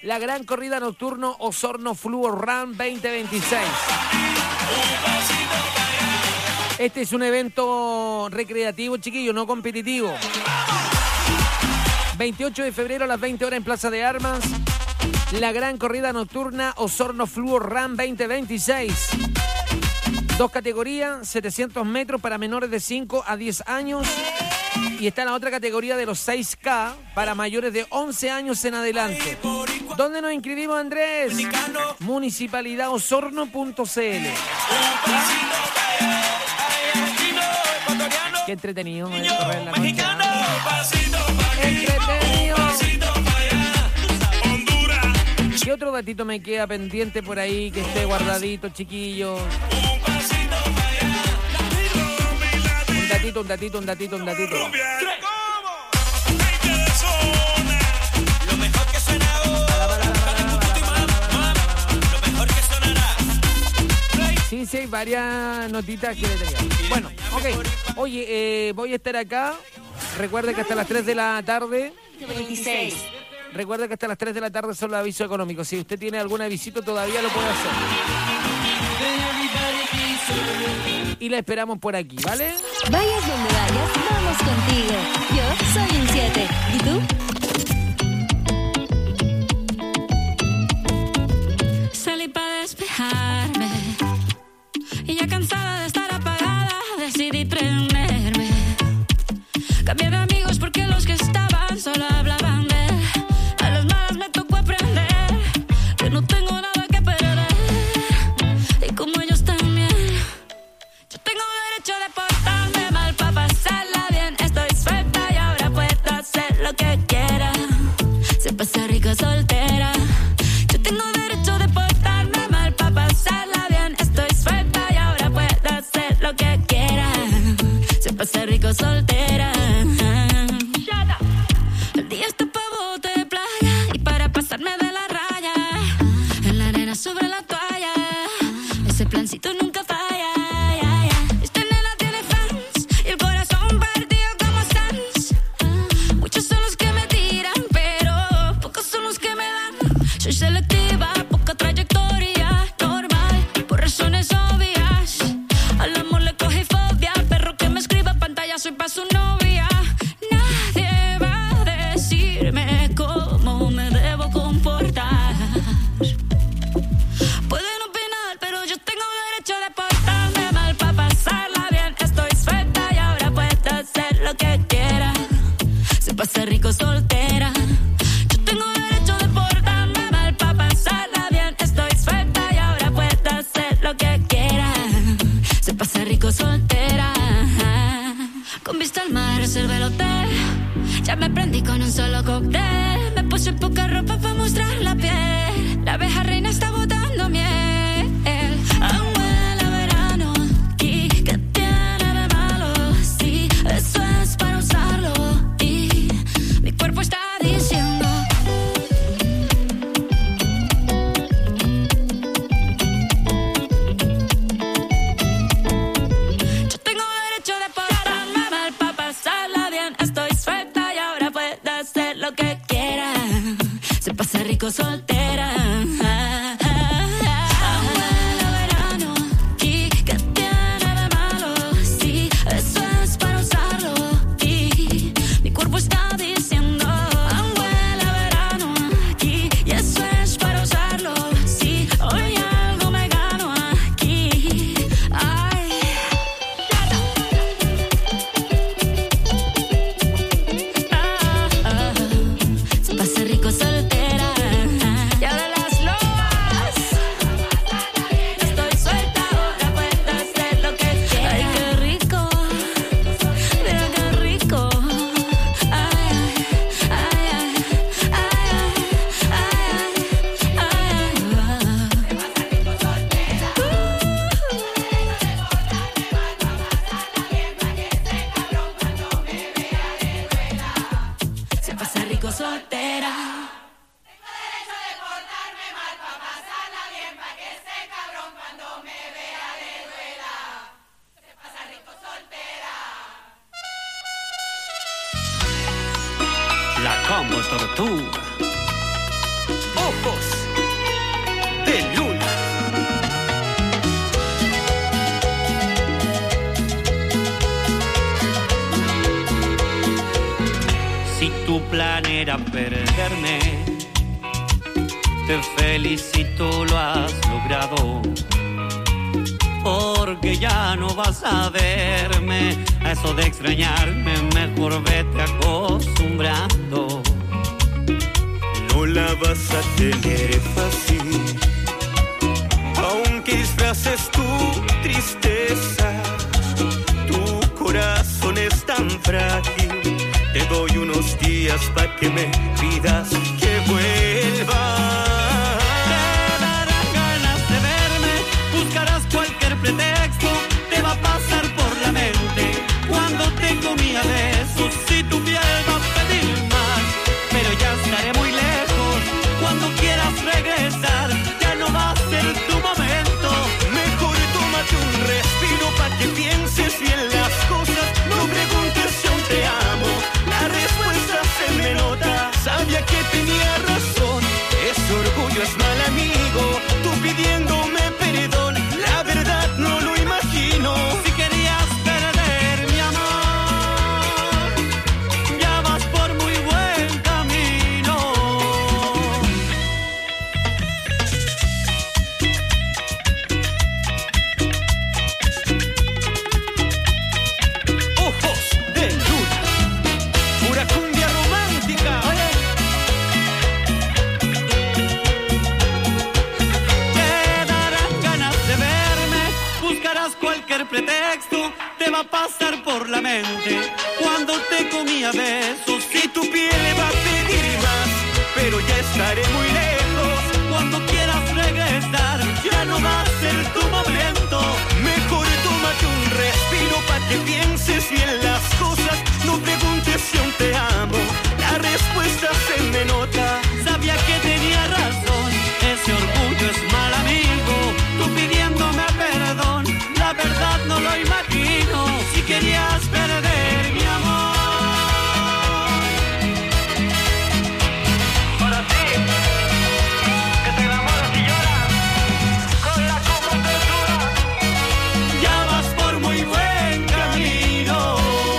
la gran corrida nocturno Osorno Fluor Run 2026. Este es un evento recreativo, chiquillo, no competitivo. 28 de febrero a las 20 horas en Plaza de Armas, la gran corrida nocturna Osorno Fluor Run 2026. 2 categorías, 700 metros para menores de 5 a 10 años. Y está la otra categoría de los 6K para mayores de 11 años en adelante. ¿Dónde nos inscribimos, Andrés? Municipalidadosorno.cl. Qué entretenido correr la concha. Entretenido. ¿Qué otro datito me queda pendiente por ahí que esté guardadito, chiquillo? Un datito. Lo mejor que suena ahora. Lo mejor que sonará. Sí, hay varias notitas que le tenía. Bueno, ok. Oye, voy a estar acá. Recuerda que hasta las 3 de la tarde. 26. Recuerda que hasta las 3 de la tarde son los avisos económicos. Si usted tiene algún avisito todavía lo puede hacer. Y la esperamos por aquí, ¿vale? Vayas donde vayas, vamos contigo. Yo soy un 7. ¿Y tú? Salí para despejarme y ya cansada de estar apagada decidí prenderme. Cambié de amigos porque los que estaban solo hablaban de él. A las malas me tocó aprender que no tengo nada que perder. Y como ellos también, yo tengo derecho de portarme mal para pasarla bien. Estoy suelta y ahora puedo hacer lo que quiera. Se pasa rico soltera. Yo tengo derecho de portarme mal para pasarla bien. Estoy suelta y ahora puedo hacer lo que quiera. Se pasa rico soltera. El día está pa' bote de playa y para pasarme de la raya. En la arena sobre la toalla. Ese plancito nunca falla. Esta nena tiene fans y el corazón partido como Sans. Muchos son los que me tiran, pero pocos son los que me dan. Soy selectiva, poca trayectoria, normal, por razones obvias. Al amor le cogí fobia, perro que me escriba pantalla soy pa' su novia. Nadie va a decirme cómo me debo comportar. Pueden opinar, pero yo tengo derecho de portarme mal para pasarla bien. Estoy suelta y ahora puedo hacer lo que quiera. Se pasa rico soltera. Yo tengo derecho de portarme mal para pasarla bien. Estoy suelta y ahora puedo hacer lo que quiera. Se pasa rico soltera. Con vista al mar reservé el hotel. Ya me prendí con un solo cóctel. Me puse poca ropa para mostrar la piel. La abeja reina está botando miel. Aún huele a verano. ¿Y qué tiene de malo? Sí, eso es para usarlo. Y mi cuerpo está diciendo. Yo tengo derecho de portarme mal para pasarla bien. Estoy suelta y ahora puedo hacer lo que quiera. Se pasa rico soltera. Abuela verano. ¿Y qué tiene de malo? Sí, eso es para usarlo. Y mi cuerpo está diciendo. Abuela verano. Aquí y eso es para usarlo. Sí, hoy algo me gano aquí. Ay. Se pasa rico soltera. Y ahora las lobas. Estoy suelta, ahora puedo hacer lo que quiera. Ay, qué rico. Mira qué rico. Ay, ay, ay, ay, ay, se pasa rico soltera. La Combo Tortuga. plan era perderme. Te felicito, lo has logrado. Porque ya no vas a verme. A eso de extrañarme, mejor vete acostumbrando. No la vas a tener fácil, aunque disfraces tu tristeza. Tu corazón es tan frágil. Te doy unos días para que me pidas que vuelva. Pretexto te va a pasar por la mente cuando te comí a besos. Si tu piel va a pedir más, pero ya estaré muy lejos. Cuando quieras regresar, ya no va a ser tu momento. Mejor tómate un respiro pa' que pienses bien las cosas. No preguntes si aún te amo, la respuesta se me nota. Sabía que tenía razón, ese orgullo es mal amigo. Tú pidiéndome perdón, la verdad no lo imagino. Si querías perder mi amor, ya vas por muy buen camino. Ojos de luna, pura cumbia romántica. Cualquier pretexto te va a pasar por la mente cuando te comí a besos. Si tu piel va a pedir más, pero ya estaré muy lejos. Cuando quieras regresar, ya no va a ser tu momento. Mejor tómate un respiro pa' que pienses bien las cosas. No preguntes si aún te amo, la respuesta se me nota. Sabía que tenía razón, ese orgullo es mal amigo. Tú pidiéndome perdón, la verdad no lo imagino. Si querías perder mi amor. Para ti, que te enamoras y lloras con la copa apertura. Ya vas por muy buen camino.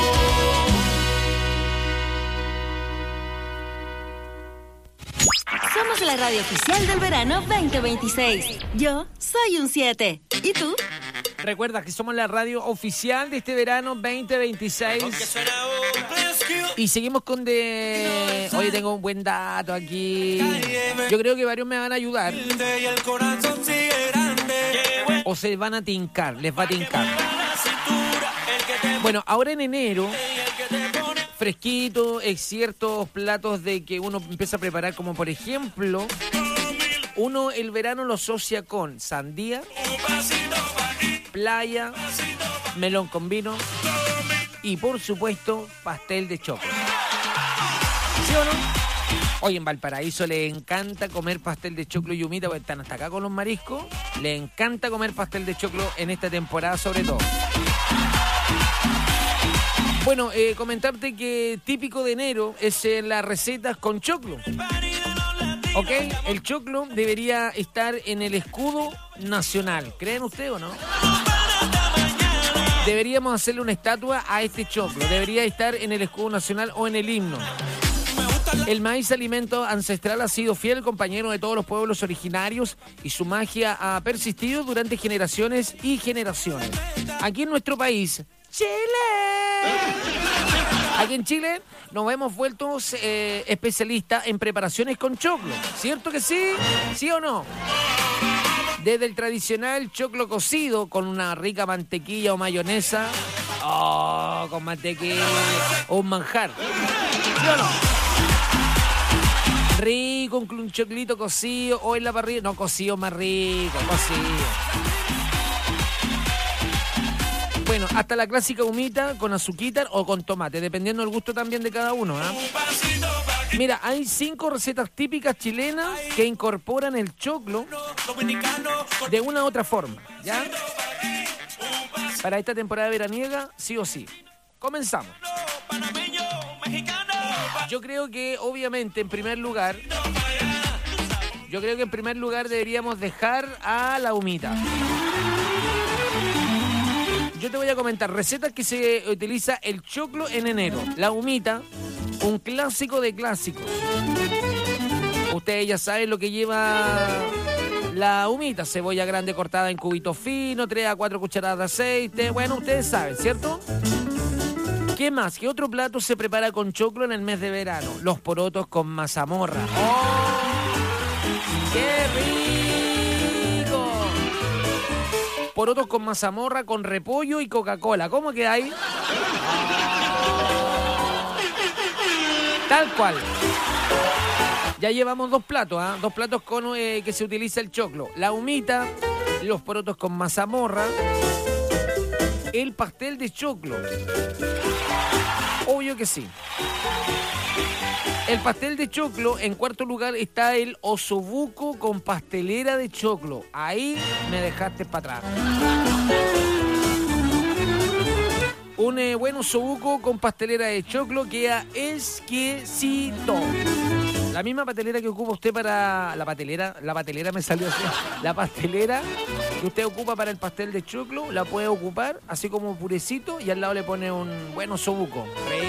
Somos la radio oficial del verano 2026. Yo soy un 7. ¿Y tú? Recuerda que somos la radio oficial de este verano 2026. Y seguimos con de... Oye, tengo un buen dato aquí. Yo creo que varios me van a ayudar. O se van a tincar, les va a tincar. Bueno, ahora en enero, fresquito, ciertos platos de que uno empieza a preparar, como por ejemplo, uno el verano lo asocia con sandía, playa, melón con vino y por supuesto pastel de choclo. ¿Sí o no? Hoy en Valparaíso le encanta comer pastel de choclo y humita, porque están hasta acá con los mariscos. Le encanta comer pastel de choclo en esta temporada sobre todo. Bueno, comentarte que típico de enero es las recetas con choclo. ¿Ok? El choclo debería estar en el escudo nacional. ¿Creen ustedes o no? Deberíamos hacerle una estatua a este choclo. Debería estar en el escudo nacional o en el himno. El maíz, alimento ancestral, ha sido fiel compañero de todos los pueblos originarios y su magia ha persistido durante generaciones y generaciones. Aquí en nuestro país, Chile. Aquí en Chile nos hemos vuelto especialistas en preparaciones con choclo. ¿Cierto que sí? ¿Sí o no? Desde el tradicional choclo cocido con una rica mantequilla o mayonesa. Oh, con mantequilla. O un manjar. ¿Sí o no? Rico, un choclito cocido o en la parrilla. No, cocido más rico, cocido. Bueno, hasta la clásica humita con azuquita o con tomate, dependiendo del gusto también de cada uno, ¿eh? Mira, hay 5 recetas típicas chilenas que incorporan el choclo de una u otra forma, ¿ya? Para esta temporada veraniega, sí o sí. Comenzamos. Yo creo que, obviamente, en primer lugar, deberíamos dejar a la humita. Yo te voy a comentar recetas que se utiliza el choclo en enero. La humita, Un clásico de clásicos. Ustedes ya saben lo que lleva la humita. Cebolla grande cortada en cubitos finos, 3 a 4 cucharadas de aceite. Bueno, ustedes saben, ¿cierto? ¿Qué más? ¿Qué otro plato se prepara con choclo en el mes de verano? Los porotos con mazamorra. ¡Oh! ¡Qué rico! Porotos con mazamorra, con repollo y Coca-Cola. ¿Cómo queda ahí? Tal cual. Ya llevamos 2 platos, ¿ah? 2 platos con que se utiliza el choclo. La humita, los porotos con mazamorra, el pastel de choclo. Obvio que sí. El pastel de choclo, en cuarto lugar está el osobuco con pastelera de choclo. Ahí me dejaste para atrás. Un buen osobuco con pastelera de choclo queda exquisito. La misma pastelera que ocupa usted para... La pastelera me salió así. La pastelera que usted ocupa para el pastel de choclo la puede ocupar así como purecito y al lado le pone un buen osobuco.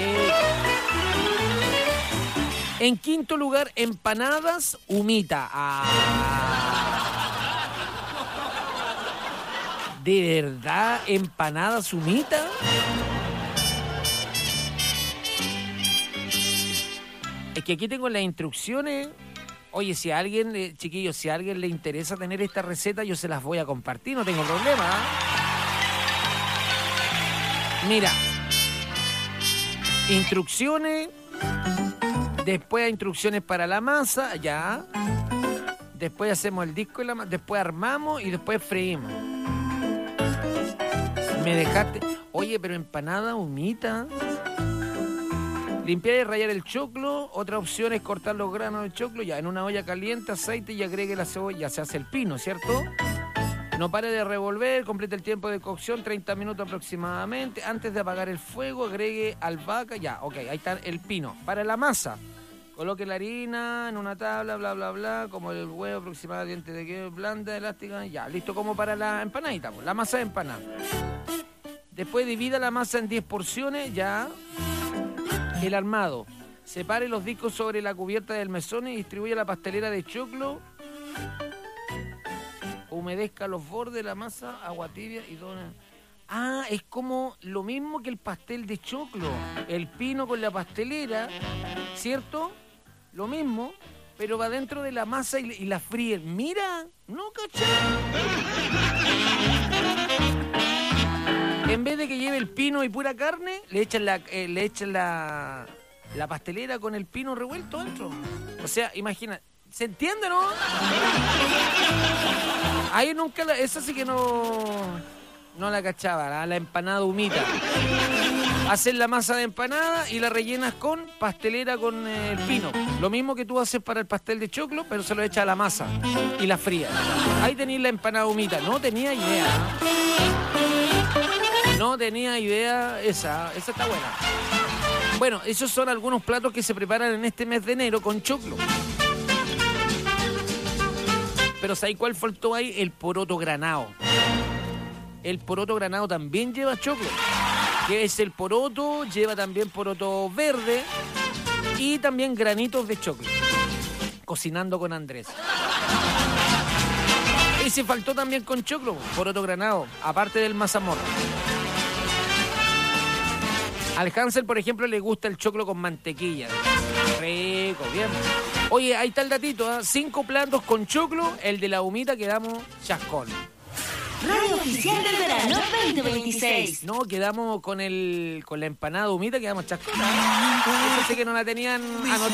En quinto lugar, empanadas humita. ¿De verdad empanadas humita? Es que aquí tengo las instrucciones. Oye, si a alguien, chiquillos, si a alguien le interesa tener esta receta, yo se las voy a compartir, no tengo problema. Mira, instrucciones, después instrucciones para la masa, ya. Después hacemos el disco y la masa, después armamos y después freímos. Me dejaste... Oye, pero empanada humita... Limpiar y rallar el choclo. Otra opción es cortar los granos del choclo. Ya en una olla caliente, aceite y agregue la cebolla. Se hace el pino, ¿cierto? No pare de revolver. Complete el tiempo de cocción, 30 minutos aproximadamente. Antes de apagar el fuego, agregue albahaca. Ya, ok, ahí está el pino. Para la masa, coloque la harina en una tabla, bla, bla, bla. Como el huevo aproximadamente de queso, blanda, elástica. Ya, listo como para la empanadita. La masa de empanada. Después divida la masa en 10 porciones, ya... El armado. Separe los discos sobre la cubierta del mesón y distribuye la pastelera de choclo. Humedezca los bordes de la masa, agua tibia y dona. Ah, es como lo mismo que el pastel de choclo. El pino con la pastelera, ¿cierto? Lo mismo, pero va dentro de la masa y la fríen. Mira, ¿no cachai? En vez de que lleve el pino y pura carne, le echan la pastelera con el pino revuelto dentro. O sea, imagina, ¿se entiende, no? Ahí nunca esa sí que no la cachaba, la empanada humita. Haces la masa de empanada y la rellenas con pastelera con el pino. Lo mismo que tú haces para el pastel de choclo, pero se lo echas a la masa y la frías. Ahí tenéis la empanada humita. No tenía idea. No tenía idea, esa está buena. Bueno, esos son algunos platos que se preparan en este mes de enero con choclo. Pero ¿sabes cuál faltó ahí? El poroto granado. El poroto granado también lleva choclo. Que es el poroto, lleva también poroto verde y también granitos de choclo. Cocinando con Andrés. Y se faltó también con choclo, poroto granado, aparte del mazamorra. Al Hansel, por ejemplo, le gusta el choclo con mantequilla. Rico, bien. Oye, ahí está el datito, ¿eh? 5 platos con choclo, el de la humita quedamos chascón. Radio Oficial del Verano 2026. No, quedamos con la empanada humita, quedamos chascón. Eso sí que no la tenían anotada.